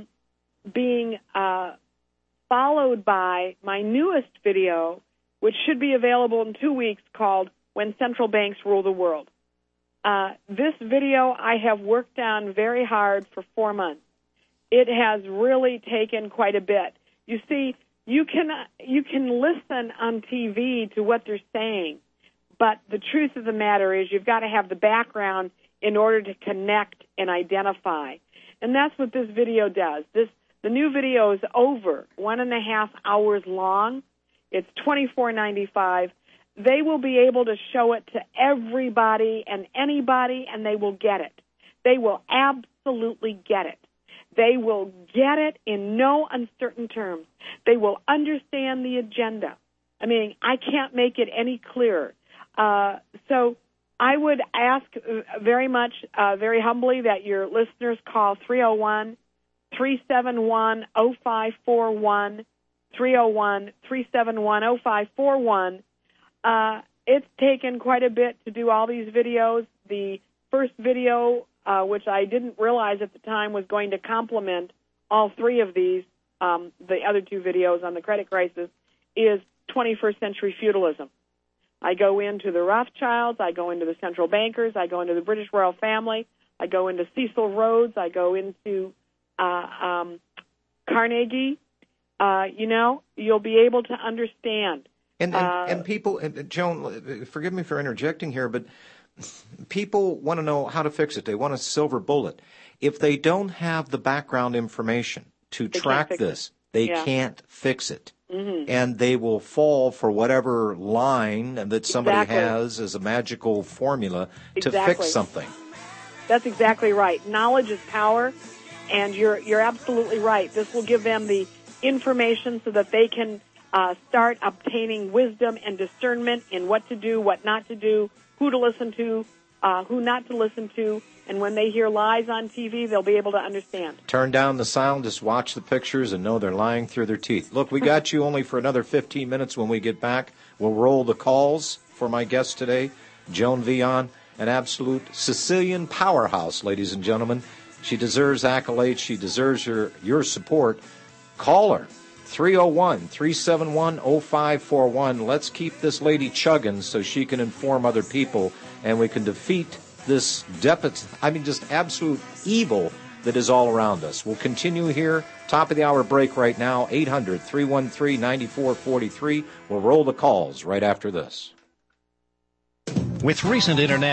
being followed by my newest video, which should be available in 2 weeks, called When Central Banks Rule the World. This video I have worked on very hard for 4 months. It has really taken quite a bit. You see, you can listen on TV to what they're saying, but the truth of the matter is you've got to have the background in order to connect and identify. And that's what this video does. The new video is over 1.5 hours long. It's $24.95. They will be able to show it to everybody and anybody, and they will get it. They will absolutely get it. They will get it in no uncertain terms. They will understand the agenda. I mean, I can't make it any clearer. So I would ask very much, very humbly, that your listeners call 301-371-0541, 301-371-0541. It's taken quite a bit to do all these videos. The first video, which I didn't realize at the time was going to complement all three of these, the other two videos on the credit crisis, is 21st century feudalism. I go into the Rothschilds, I go into the central bankers, I go into the British royal family, I go into Cecil Rhodes, I go into Carnegie. You'll be able to understand. And people, Joan, forgive me for interjecting here, but people want to know how to fix it. They want a silver bullet. If they don't have the background information to track this, they can't fix it. Mm-hmm. And they will fall for whatever line that somebody has as a magical formula to fix something. That's exactly right. Knowledge is power, and you're absolutely right. This will give them the information so that they can start obtaining wisdom and discernment in what to do, what not to do, who to listen to, who not to listen to, and when they hear lies on TV, they'll be able to understand. Turn down the sound, just watch the pictures, and know they're lying through their teeth. Look, we got you only for another 15 minutes. When we get back, we'll roll the calls for my guest today, Joan Vion, an absolute Sicilian powerhouse, ladies and gentlemen. She deserves accolades. She deserves your support. Call her, 301-371-0541. Let's keep this lady chugging so she can inform other people, and we can defeat this just absolute evil that is all around us. We'll continue here. Top of the hour break right now, 800-313-9443. We'll roll the calls right after this. With recent international